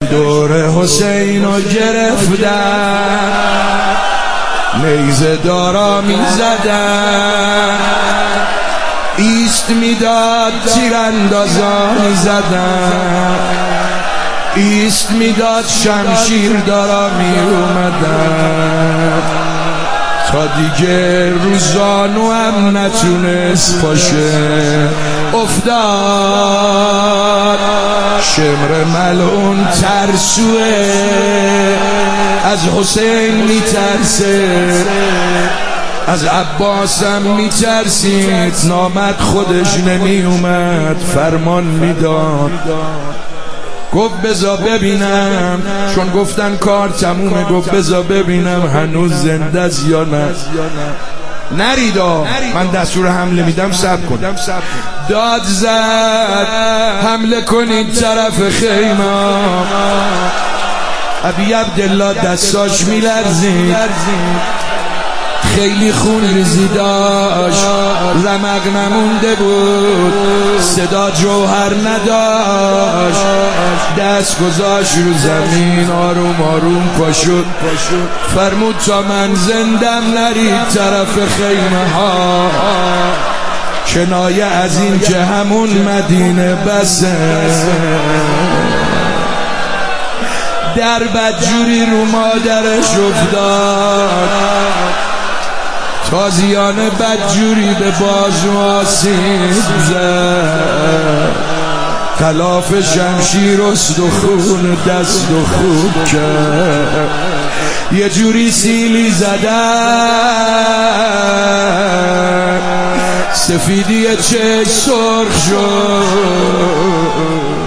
دور حسین رو گرفتن، نیزه دارا می زدن، ایست میداد تیراندازانی زدن، ایست میداد شمشیر دارا می اومدن، تا دیگه روزانو هم نتونست پاشه افتاد. شمر ملعون ترسوه از حسین میترسه، از عباس هم میترسید، نامد خودش نمی اومد فرمان میداد. گفت بزا ببینم، چون گفتن کار تمومه، گفت بزا ببینم هنوز زنده است یا نه. نریدا من دستور حمله میدم، صبر کن. داد زد حمله کنید طرف خیمه. ابی عبدالله دستاش میلرزید، خیلی خون ریزی داشت، رمق نمونده بود، صدا جوهر نداشت. دست گذاشت رو زمین، آروم آروم پا شد، فرمود تا من زندم نرید طرف خیمه ها، کنایه از این که همون مدینه بسه. در بدجوری رو مادرش افتاد، تازیان بدجوری به بازو آسیب زد، خلاف شمشیر استخون دست و خوب کرد، یه جوری سیلی زدن، سفیدی چشم سرخ شد.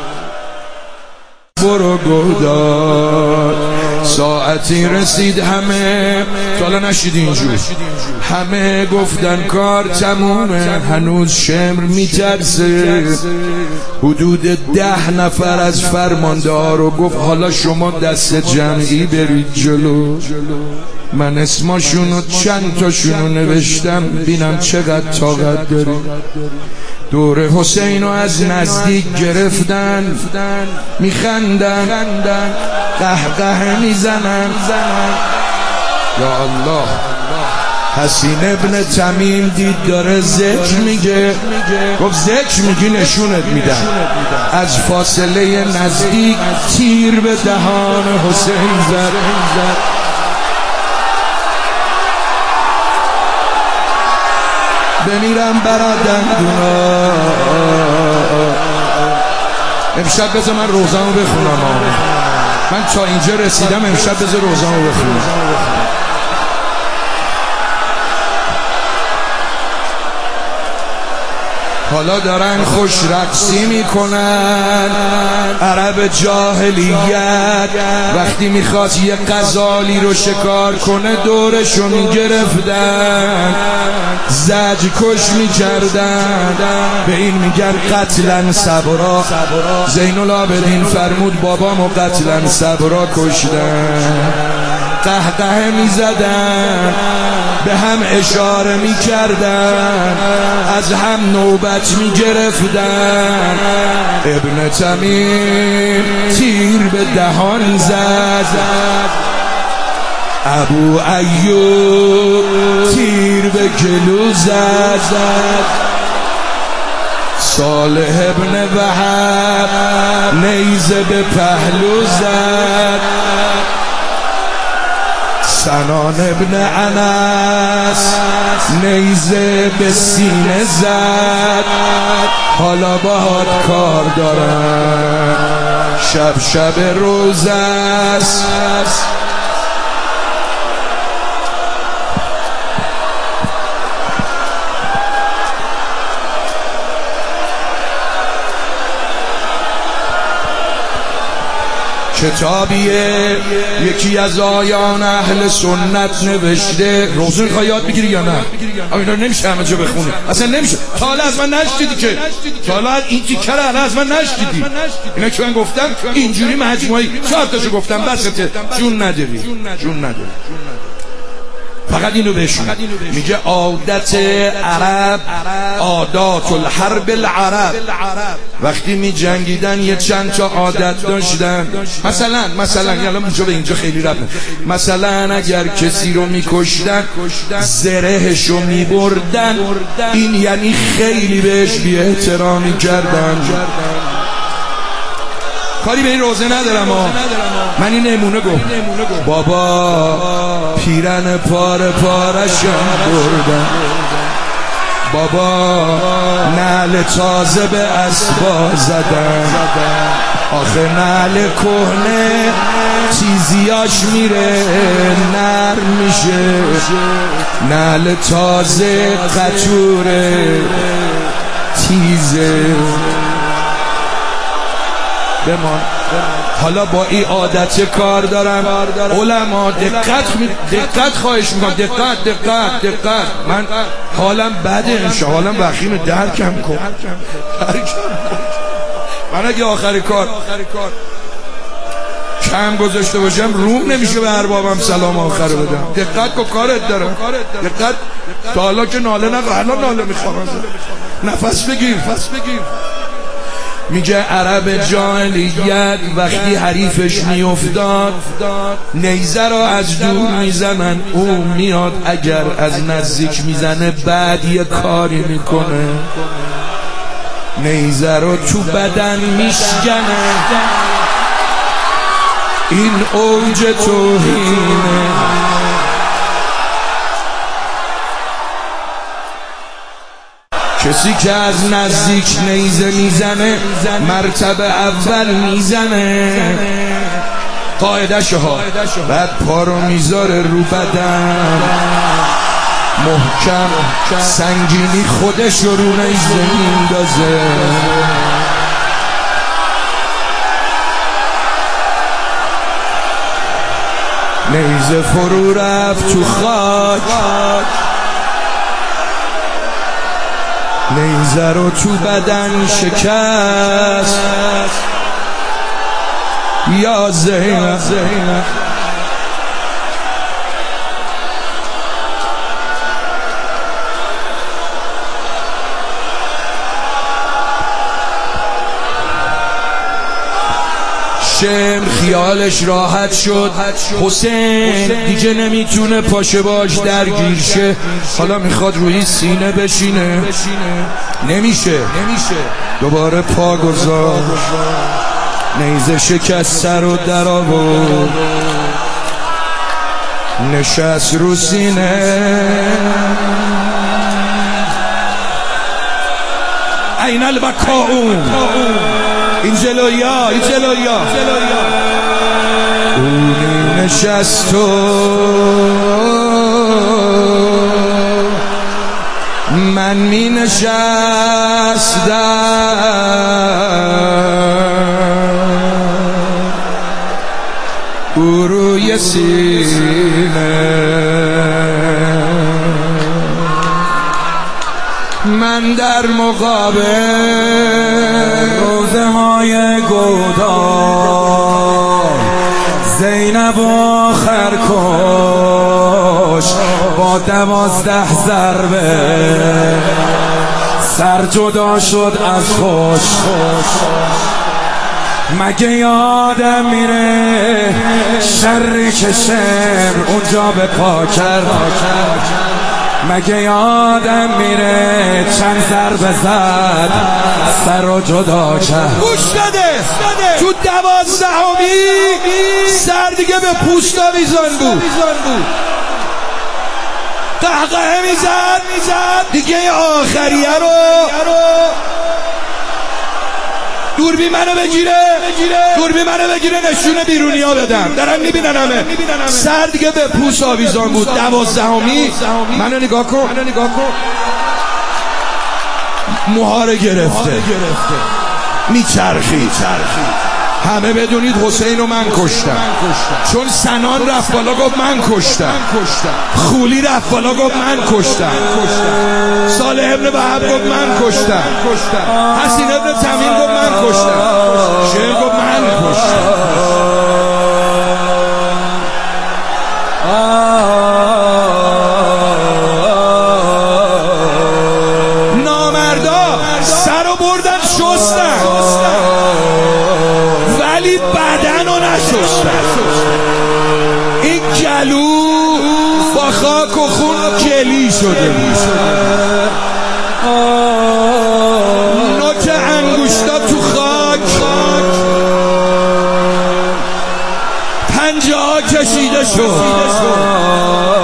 برو گودار ساعتی رسید، همه حالا نشید اینجور، همه گفتن کار تمومه، هنوز شمر میترسه. حدود 10 نفر از فرماندار رو گفت حالا شما دست جمعی برید جلو، من اسماشونو چند تاشونو نوشتم، بینم چقدر طاقت داری. دور حسین رو از نزدیک گرفتن، میخندن، قهقه میزنن. یا الله، حسین ابن تمیم دید داره ذکر میگه، گفت ذکر میگی نشونت میدم. از فاصله نزدیک تیر به دهان حسین زد. بمیرم برا دندونا. امشب بذار من روزامو بخونم، من تا اینجا رسیدم، امشب بذار روزامو بخونم. حالا دارن خوش رقصی میکنن. عرب جاهلیت وقتی میخواست یه غزالی رو شکار کنه دورشو میگرفتن، زج کش میکردن، به این میگن قتلن صبرا. زین العابدین فرمود بابامو قتلن صبرا کشتن. قهقه میزدن، به هم اشاره میکردن، از هم نوبت میگرفتن. ابن تمیم تیر به دهان زد، ابو ایوب تیر به گلو زد، صالح ابن وهب نیزه به پهلو زد، سنان ابن انس نیزه به سینه زد. حالا باهات کار دارم، شب شب روز است. کتابیه یکی از آیان اهل سنت نوشته. روزه میخوای یاد بگیری یا نه؟ اینا نمیشه همه جا بخونی، اصلا نمیشه. تا حالا از من نشدیدی که، تا حالا این تیکه رو از من نشدیدی. اینا که من گفتم اینجوری مجموعی 4 تاشو گفتم، بسته جون نداری، جون نداری. فقط اینو بشون. میگه عادت عرب، عادات الحرب العرب، وقتی می جنگیدن یه چند تا عادت داشتن. مثلا یالا اینجا به اینجا خیلی رفت. مثلا اگر کسی رو میکشتن زرهشو میبردن، این یعنی خیلی بهش بی احترامی کردن. کاری به این روزه ندارم من این نمونه گفت. بابا پیرن پاره پارشم بردن، بابا نعل تازه به اسبا زدن، آخه نعل کهنه چیزیاش میره نرم میشه، نعل تازه قطوره تیزه. بمان حالا با این عادت کار دارم. علما دقت خواهش میکنم، دقت. من حالم بده انشا، حالم وخیم، درکم کن. من اگه آخر کار کم گذاشته باشم روم نمیشه به اربابم سلام آخر بدم. دقت کن کارت دارم. دقت تا حالا که ناله نکن، الان ناله میخوام. نفس بگیر. میگه عرب جاهلیت وقتی حریفش میافتاد نیزه را از دور میزنن، او میاد اگر از نزدیک میزنه بعد یه کاری میکنه، نیزه رو تو بدن میشکنه. این اوج توهینه. کسی که از نزدیک نیزه میزنه مرتبه اول میزنه، قاعدشه ها. بعد پا رو میذاره رو بدن محکم، سنگینی خودش رو نیزه میندازه. نیزه فرو رفت تو خاک، نیزه رو تو بدن شکست. یا زینب شمر خیالش راحت شد، حسین دیگه نمیتونه پاشه باش درگیر شه، حالا میخواد روی سینه بشینه، نمیشه. دوباره پا گذار، نیزه شکست سر و در آورد، نشست رو سینه. این البکاون، این جلویا اونی نشست و من می نشستم، او روی سینه، من در مقابل روزه های گودار زینب آخر کش با 12 ضربه، سر جدا شد از خوش. مگه یادم میره شری که شمر اونجا به پا کرد، مگه یادم میره چند ضربه زد سر رو جدا کرد. گوش بده، تو 12می سر دیگه به پوست آویزان بود، قهقه میزد دیگه آخریه رو دوربین منو بگیره نشونه بیرونیا بدم، دارن میبینن همه. سر دیگه به پوست آویزان بود. 12می منو نگاه کن، موها گرفته میچرخی. همه بدونید حسین رو من کشتم، چون سنان رفت بالا گفت من کشتم، خولی رفت بالا گفت من کشتم، صالح ابن وهب گفت من کشتم، حسین ابن تمیم گفت من کشتم، شیخ گفت من کشتم. نشستن. این گلو با خاک و خون گلی شده بود. نوک انگشتا تو خاک، پنجه ها کشیده شد.